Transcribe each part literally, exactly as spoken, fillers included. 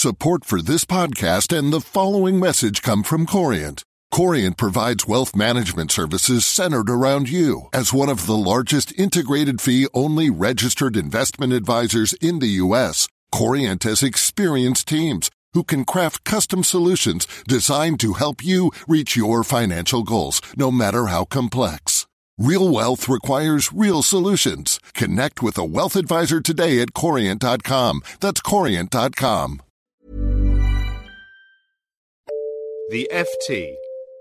Support for this podcast and the following message come from Corient. Corient provides wealth management services centered around you. As one of the largest integrated fee-only registered investment advisors in the U S, Corient has experienced teams who can craft custom solutions designed to help you reach your financial goals, no matter how complex. Real wealth requires real solutions. Connect with a wealth advisor today at corient dot com. That's corient dot com. The F T.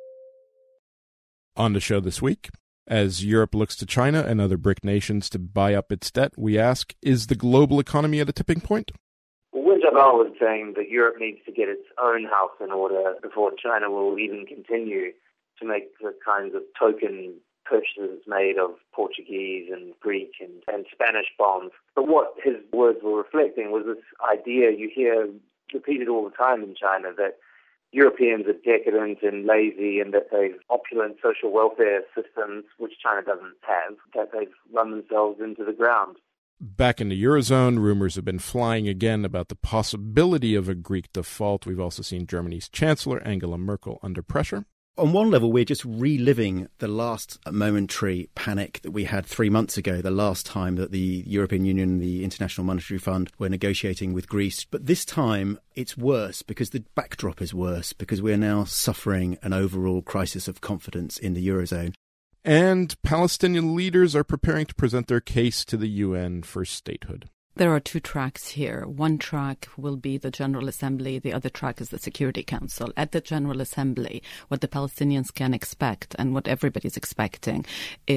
On the show this week, as Europe looks to China and other BRIC nations to buy up its debt, we ask, is the global economy at a tipping point? Well, Wen Jiabao was saying that Europe needs to get its own house in order before China will even continue to make the kinds of token purchases made of Portuguese and Greek and, and Spanish bonds. But what his words were reflecting was this idea you hear repeated all the time in China that Europeans are decadent and lazy and that they've opulent social welfare systems, which China doesn't have, that they've run themselves into the ground. Back in the Eurozone, rumors have been flying again about the possibility of a Greek default. We've also seen Germany's Chancellor, Angela Merkel, under pressure. On one level, we're just reliving the last momentary panic that we had three months ago, the last time that the European Union and the International Monetary Fund were negotiating with Greece. But this time, it's worse because the backdrop is worse, because we are now suffering an overall crisis of confidence in the Eurozone. And Palestinian leaders are preparing to present their case to the U N for statehood. There are two tracks here. One track will be the General Assembly. The other track is the Security Council. At the General Assembly, what the Palestinians can expect and what everybody's expecting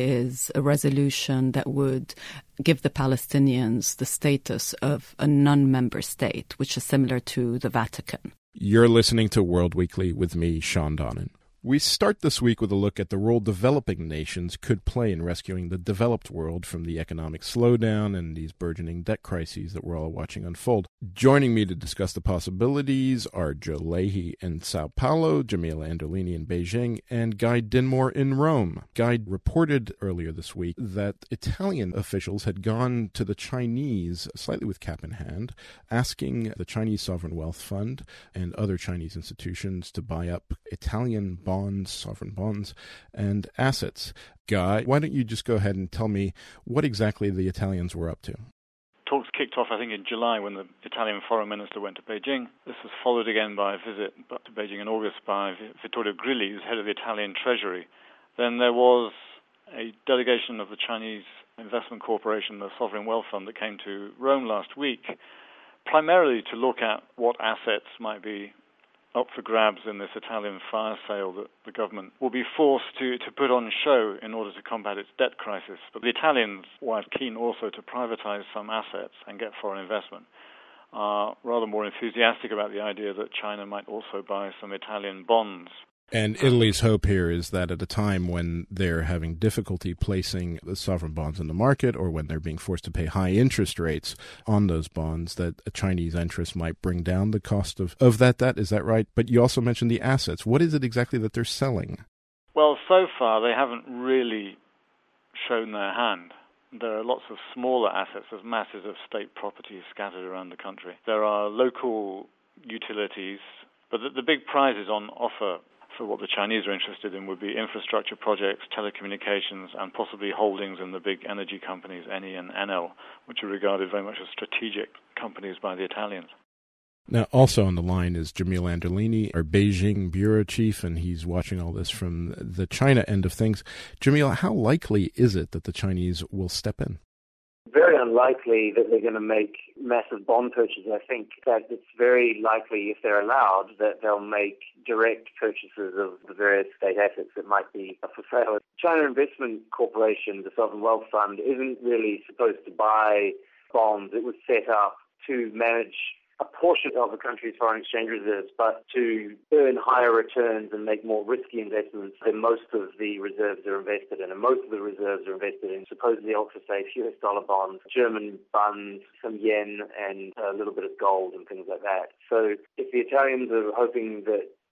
is a resolution that would give the Palestinians the status of a non-member state, which is similar to the Vatican. You're listening to World Weekly with me, Sean Donnan. We start this week with a look at the role developing nations could play in rescuing the developed world from the economic slowdown and these burgeoning debt crises that we're all watching unfold. Joining me to discuss the possibilities are Joe Leahy in Sao Paulo, Jamila Anderlini in Beijing, and Guy Dinmore in Rome. Guy reported earlier this week that Italian officials had gone to the Chinese, slightly with cap in hand, asking the Chinese Sovereign Wealth Fund and other Chinese institutions to buy up Italian bonds bonds, sovereign bonds, and assets. Guy, why don't you just go ahead and tell me what exactly the Italians were up to? Talks kicked off, I think, in July when the Italian foreign minister went to Beijing. This was followed again by a visit to Beijing in August by Vittorio Grilli, who's head of the Italian Treasury. Then there was a delegation of the Chinese Investment Corporation, the Sovereign Wealth Fund, that came to Rome last week, primarily to look at what assets might be up for grabs in this Italian fire sale that the government will be forced to, to put on show in order to combat its debt crisis. But the Italians, while keen also to privatize some assets and get foreign investment, are rather more enthusiastic about the idea that China might also buy some Italian bonds. And Italy's hope here is that at a time when they're having difficulty placing the sovereign bonds in the market or when they're being forced to pay high interest rates on those bonds, that a Chinese interest might bring down the cost of, of that debt. Is that right? But you also mentioned the assets. What is it exactly that they're selling? Well, so far they haven't really shown their hand. There are lots of smaller assets. There's masses of state property scattered around the country. There are local utilities, but the, the big prizes on offer for what the Chinese are interested in would be infrastructure projects, telecommunications, and possibly holdings in the big energy companies, Eni and Enel, which are regarded very much as strategic companies by the Italians. Now, also on the line is Jamil Anderlini, our Beijing bureau chief, and he's watching all this from the China end of things. Jamil, how likely is it that the Chinese will step in? Very unlikely that they're going to make massive bond purchases. I think that it's very likely, if they're allowed, that they'll make direct purchases of the various state assets that might be up for sale. China Investment Corporation, the Sovereign Wealth Fund, isn't really supposed to buy bonds. It was set up to manage a portion of the country's foreign exchange reserves, but to earn higher returns and make more risky investments than most of the reserves are invested in. And most of the reserves are invested in supposedly ultra-safe U S dollar bonds, German bonds, some yen, and a little bit of gold and things like that. So if the Italians are hoping that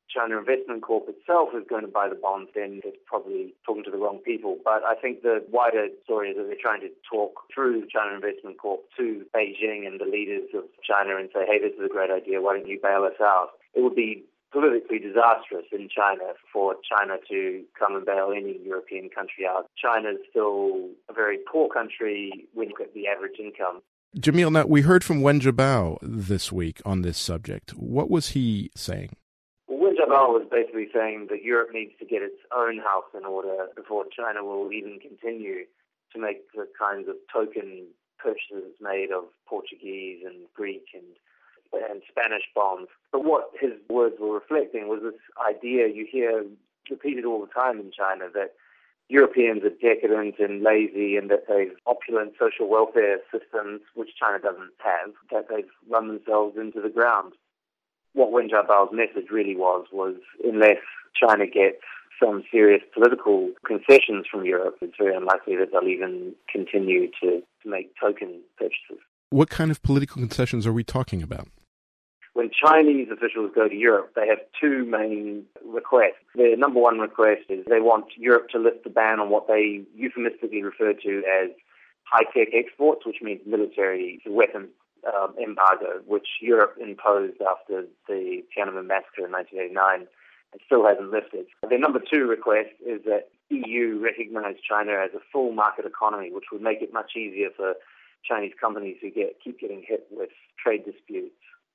China Investment Corp itself is going to buy the bonds, then it's probably talking to the wrong people. But I think the wider story is that they're trying to talk through China Investment Corp to Beijing and the leaders of China and say, hey, this is a great idea, why don't you bail us out? It would be politically disastrous in China for China to come and bail any European country out. China is still a very poor country when you look at the average income. Jamil, now we heard from Wen Jiabao this week on this subject. What was he saying? Well, Wen Jiabao was basically saying that Europe needs to get its own house in order before China will even continue to make the kinds of token purchases made of Portuguese and Greek and and Spanish bonds. But what his words were reflecting was this idea you hear repeated all the time in China that Europeans are decadent and lazy and that they've opulent social welfare systems, which China doesn't have, that they've run themselves into the ground. What Wen Jiabao's message really was, was unless China gets some serious political concessions from Europe, it's very unlikely that they'll even continue to, to make token purchases. What kind of political concessions are we talking about? When Chinese officials go to Europe, they have two main requests. Their number one request is they want Europe to lift the ban on what they euphemistically refer to as high-tech exports, which means military weapons um, embargo, which Europe imposed after the Tiananmen massacre in nineteen eighty-nine and still hasn't lifted. Their number two request is that E U recognize China as a full market economy, which would make it much easier for Chinese companies who get keep getting hit with trade disputes.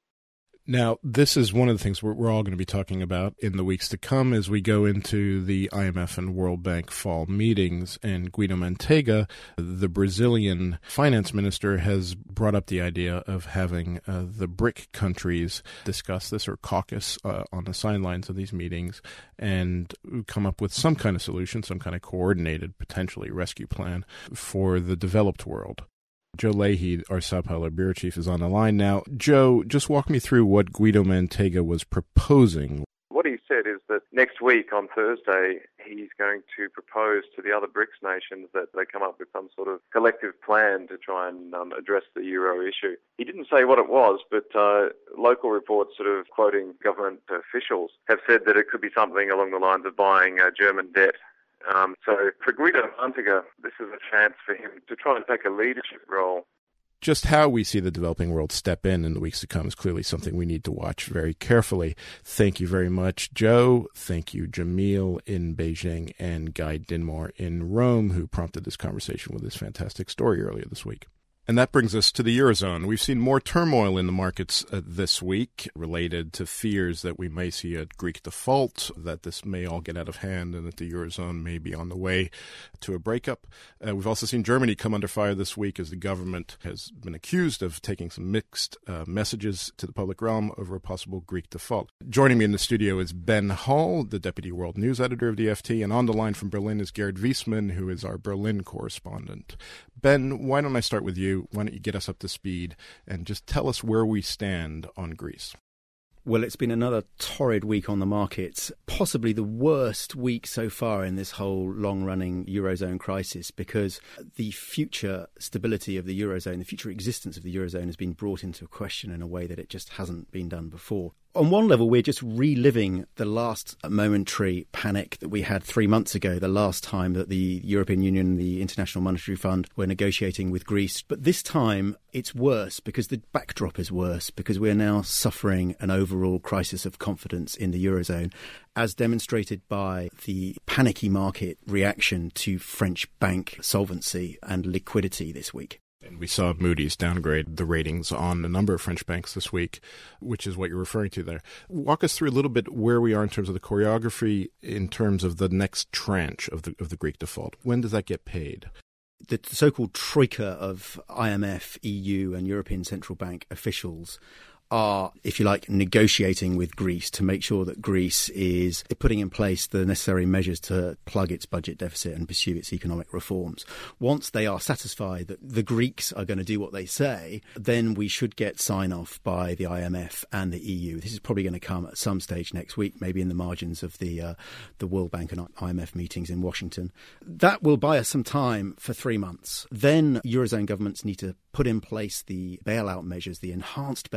Now, this is one of the things we're, we're all going to be talking about in the weeks to come as we go into the I M F and World Bank fall meetings. And Guido Mantega, the Brazilian finance minister, has brought up the idea of having uh, the BRIC countries discuss this or caucus uh, on the sidelines of these meetings and come up with some kind of solution, some kind of coordinated, potentially rescue plan for the developed world. Joe Leahy, our Sao Paulo bureau chief, is on the line now. Joe, just walk me through what Guido Mantega was proposing. What he said is that next week on Thursday, he's going to propose to the other BRICS nations that they come up with some sort of collective plan to try and um, address the euro issue. He didn't say what it was, but uh, local reports sort of quoting government officials have said that it could be something along the lines of buying uh, German debt. Um, so for Guido Mantega, this is a chance for him to try and take a leadership role. Just how we see the developing world step in in the weeks to come is clearly something we need to watch very carefully. Thank you very much, Joe. Thank you, Jamil in Beijing and Guy Dinmore in Rome, who prompted this conversation with this fantastic story earlier this week. And that brings us to the Eurozone. We've seen more turmoil in the markets uh, this week related to fears that we may see a Greek default, that this may all get out of hand, and that the Eurozone may be on the way to a breakup. Uh, we've also seen Germany come under fire this week as the government has been accused of taking some mixed uh, messages to the public realm over a possible Greek default. Joining me in the studio is Ben Hall, the Deputy World News Editor of the F T, and on the line from Berlin is Gerd Wiesmann, who is our Berlin correspondent. Ben, why don't I start with you? Why don't you get us up to speed and just tell us where we stand on Greece? Well, it's been another torrid week on the markets, possibly the worst week so far in this whole long-running Eurozone crisis, because the future stability of the Eurozone, the future existence of the Eurozone has been brought into question in a way that it just hasn't been done before. On one level, we're just reliving the last momentary panic that we had three months ago, the last time that the European Union and the International Monetary Fund were negotiating with Greece. But this time, it's worse because the backdrop is worse, because we're now suffering an overall crisis of confidence in the Eurozone, as demonstrated by the panicky market reaction to French bank solvency and liquidity this week. And we saw Moody's downgrade the ratings on a number of French banks this week, which is what you're referring to there. Walk us through a little bit where we are in terms of the choreography, in terms of the next tranche of the of the Greek default. When does that get paid? The so-called troika of I M F, E U and European Central Bank officials are, if you like, negotiating with Greece to make sure that Greece is putting in place the necessary measures to plug its budget deficit and pursue its economic reforms. Once they are satisfied that the Greeks are going to do what they say, then we should get sign-off by the I M F and the E U. This is probably going to come at some stage next week, maybe in the margins of the uh, the World Bank and I M F meetings in Washington. That will buy us some time for three months. Then Eurozone governments need to put in place the bailout measures, the enhanced bailout measures,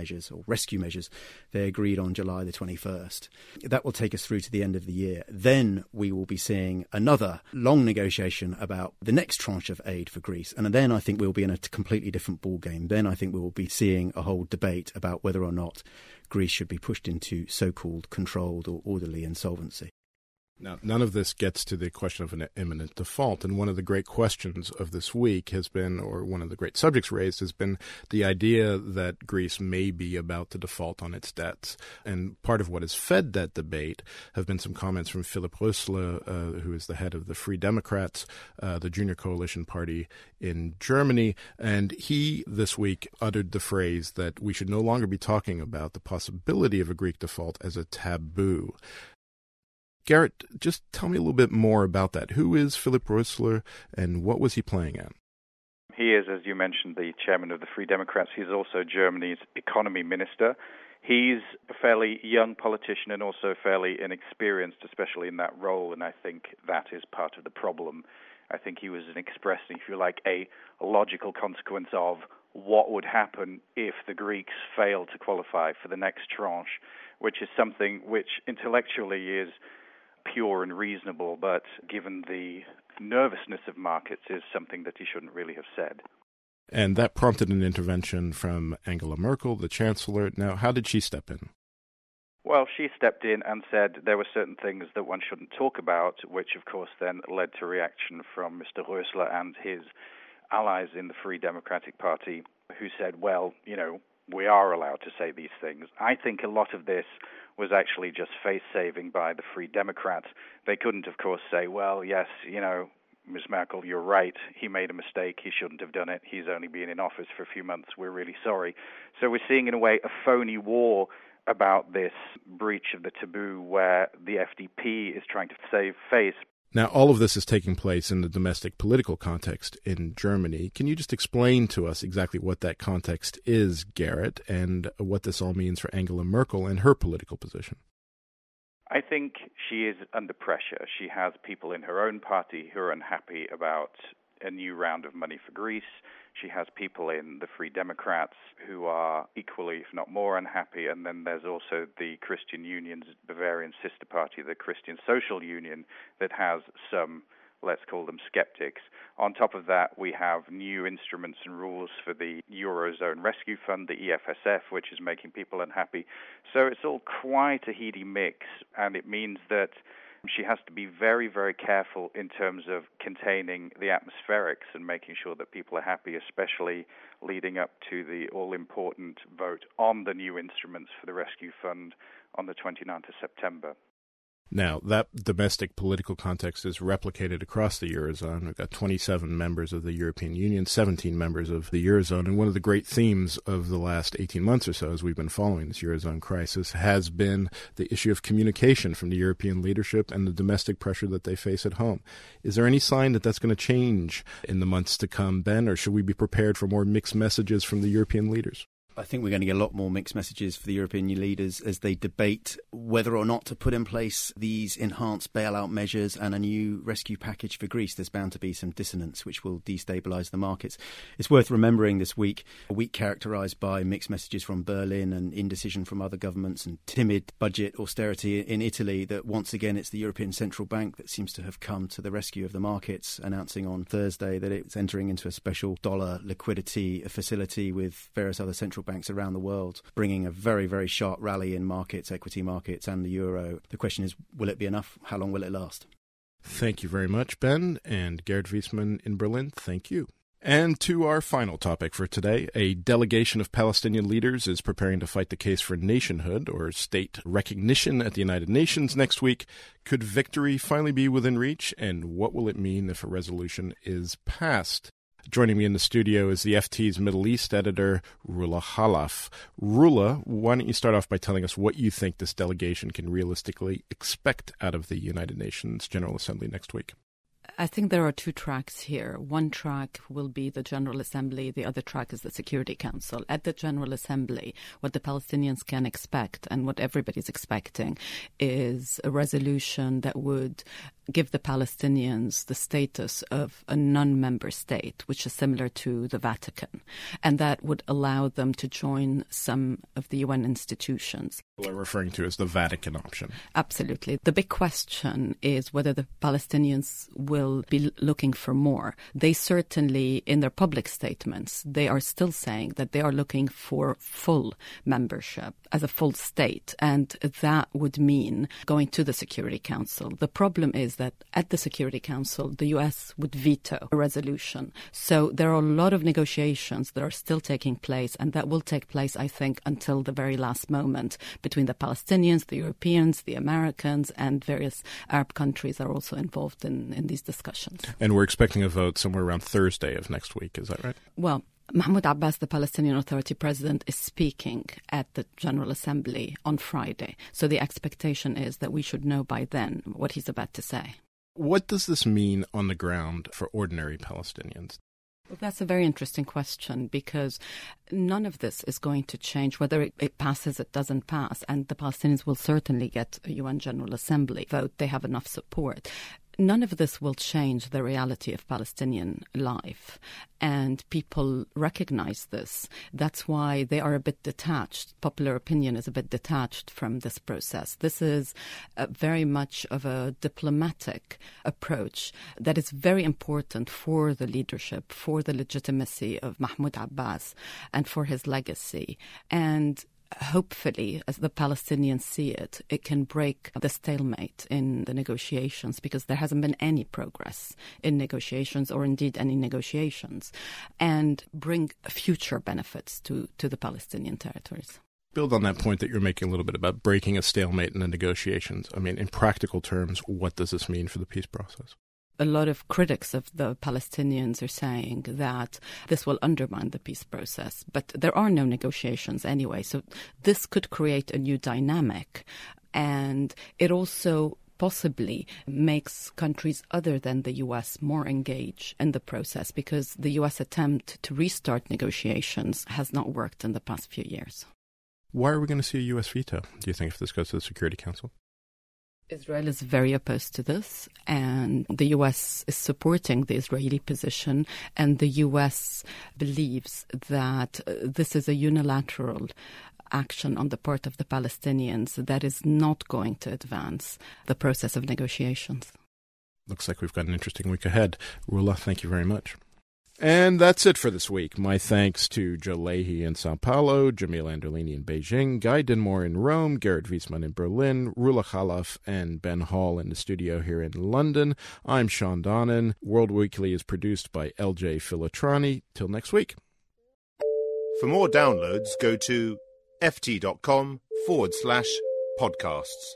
measures or rescue measures they agreed on July the twenty-first. That will take us through to the end of the year. Then we will be seeing another long negotiation about the next tranche of aid for Greece. And then I think we'll be in a completely different ballgame. Then I think we will be seeing a whole debate about whether or not Greece should be pushed into so-called controlled or orderly insolvency. Now, none of this gets to the question of an imminent default, and one of the great questions of this week has been, or one of the great subjects raised, has been the idea that Greece may be about to default on its debts. And part of what has fed that debate have been some comments from Philipp Rösler, uh, who is the head of the Free Democrats, uh, the junior coalition party in Germany, and he this week uttered the phrase that we should no longer be talking about the possibility of a Greek default as a taboo. Garrett, just tell me a little bit more about that. Who is Philipp Rösler, and what was he playing at? He is, as you mentioned, the chairman of the Free Democrats. He's also Germany's economy minister. He's a fairly young politician and also fairly inexperienced, especially in that role, and I think that is part of the problem. I think he was expressing, if you like, a logical consequence of what would happen if the Greeks failed to qualify for the next tranche, which is something which intellectually is pure and reasonable, but given the nervousness of markets, is something that he shouldn't really have said. And that prompted an intervention from Angela Merkel, the chancellor. Now, how did she step in? Well, she stepped in and said there were certain things that one shouldn't talk about, which of course then led to reaction from Mister Rösler and his allies in the Free Democratic Party, who said, well, you know, we are allowed to say these things. I think a lot of this was actually just face-saving by the Free Democrats. They couldn't, of course, say, well, yes, you know, Miz Merkel, you're right. He made a mistake. He shouldn't have done it. He's only been in office for a few months. We're really sorry. So we're seeing, in a way, a phony war about this breach of the taboo where the F D P is trying to save face. Now, all of this is taking place in the domestic political context in Germany. Can you just explain to us exactly what that context is, Garrett, and what this all means for Angela Merkel and her political position? I think she is under pressure. She has people in her own party who are unhappy about a new round of money for Greece. She has people in the Free Democrats who are equally, if not more, unhappy. And then there's also the Christian Union's Bavarian sister party, the Christian Social Union, that has some, let's call them skeptics. On top of that, we have new instruments and rules for the Eurozone Rescue Fund, the E F S F, which is making people unhappy. So it's all quite a heady mix, and it means that she has to be very, very careful in terms of containing the atmospherics and making sure that people are happy, especially leading up to the all-important vote on the new instruments for the Rescue Fund on the twenty-ninth of September. Now, that domestic political context is replicated across the Eurozone. We've got twenty-seven members of the European Union, seventeen members of the Eurozone, and one of the great themes of the last eighteen months or so as we've been following this Eurozone crisis has been the issue of communication from the European leadership and the domestic pressure that they face at home. Is there any sign that that's going to change in the months to come, Ben, or should we be prepared for more mixed messages from the European leaders? I think we're going to get a lot more mixed messages for the European leaders as they debate whether or not to put in place these enhanced bailout measures and a new rescue package for Greece. There's bound to be some dissonance which will destabilise the markets. It's worth remembering this week, a week characterised by mixed messages from Berlin and indecision from other governments and timid budget austerity in Italy, that once again it's the European Central Bank that seems to have come to the rescue of the markets, announcing on Thursday that it's entering into a special dollar liquidity facility with various other central banks around the world, bringing a very, very sharp rally in markets, equity markets and the euro. The question is, will it be enough? How long will it last? Thank you very much, Ben. And Gerd Wiesmann in Berlin, thank you. And to our final topic for today, a delegation of Palestinian leaders is preparing to fight the case for nationhood or state recognition at the United Nations next week. Could victory finally be within reach? And what will it mean if a resolution is passed? Joining me in the studio is the F T's Middle East editor, Roula Khalaf. Roula, why don't you start off by telling us what you think this delegation can realistically expect out of the United Nations General Assembly next week? I think there are two tracks here. One track will be the General Assembly. The other track is the Security Council. At the General Assembly, what the Palestinians can expect and what everybody's expecting is a resolution that would give the Palestinians the status of a non-member state, which is similar to the Vatican, and that would allow them to join some of the U N institutions. What we're referring to as the Vatican option. Absolutely. The big question is whether the Palestinians will be looking for more. They certainly, in their public statements, they are still saying that they are looking for full membership as a full state, and that would mean going to the Security Council. The problem is that at the Security Council, the U S would veto a resolution. So there are a lot of negotiations that are still taking place, and that will take place, I think, until the very last moment between the Palestinians, the Europeans, the Americans, and various Arab countries are also involved in, in these discussions. And we're expecting a vote somewhere around Thursday of next week, is that right? Well, Mahmoud Abbas, the Palestinian Authority president, is speaking at the General Assembly on Friday. So the expectation is that we should know by then what he's about to say. What does this mean on the ground for ordinary Palestinians? Well, that's a very interesting question, because none of this is going to change. Whether it, it passes, it doesn't pass, and the Palestinians will certainly get a U N General Assembly vote. They have enough support. None of this will change the reality of Palestinian life, and people recognize this. That's why they are a bit detached. Popular opinion is a bit detached from this process. This is a very much of a diplomatic approach that is very important for the leadership, for the legitimacy of Mahmoud Abbas, and for his legacy. And hopefully, as the Palestinians see it, it can break the stalemate in the negotiations, because there hasn't been any progress in negotiations, or indeed any negotiations, and bring future benefits to, to the Palestinian territories. Build on that point that you're making a little bit about breaking a stalemate in the negotiations. I mean, in practical terms, what does this mean for the peace process? A lot of critics of the Palestinians are saying that this will undermine the peace process. But there are no negotiations anyway, so this could create a new dynamic. And it also possibly makes countries other than the U S more engaged in the process, because the U S attempt to restart negotiations has not worked in the past few years. Why are we going to see a U S veto, do you think, if this goes to the Security Council? Israel is very opposed to this, and the U S is supporting the Israeli position, and the U S believes that uh, this is a unilateral action on the part of the Palestinians that is not going to advance the process of negotiations. Looks like we've got an interesting week ahead. Roula, thank you very much. And that's it for this week. My thanks to Joe Leahy in Sao Paulo, Jamil Anderlini in Beijing, Guy Dinmore in Rome, Garrett Wiesman in Berlin, Roula Khalaf and Ben Hall in the studio here in London. I'm Sean Donnan. World Weekly is produced by L J Filatrani. Till next week. For more downloads, go to ft.com forward slash podcasts.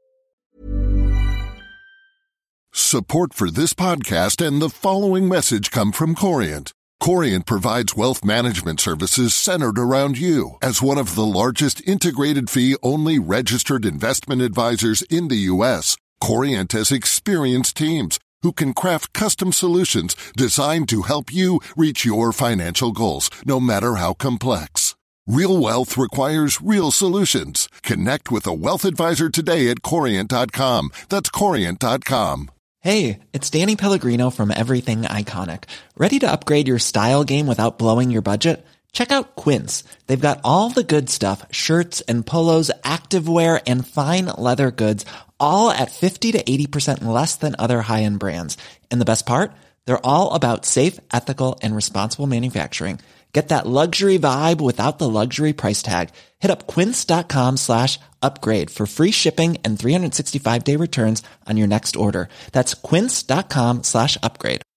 Support for this podcast and the following message come from Corient. Corient provides wealth management services centered around you. As one of the largest integrated fee-only registered investment advisors in the U S, Corient has experienced teams who can craft custom solutions designed to help you reach your financial goals, no matter how complex. Real wealth requires real solutions. Connect with a wealth advisor today at Corient dot com. That's Corient dot com. Hey, it's Danny Pellegrino from Everything Iconic. Ready to upgrade your style game without blowing your budget? Check out Quince. They've got all the good stuff, shirts and polos, activewear, and fine leather goods, all at fifty to eighty percent less than other high-end brands. And the best part? They're all about safe, ethical, and responsible manufacturing. Get that luxury vibe without the luxury price tag. Hit up quince.com slash upgrade for free shipping and three sixty-five day returns on your next order. That's quince.com slash upgrade.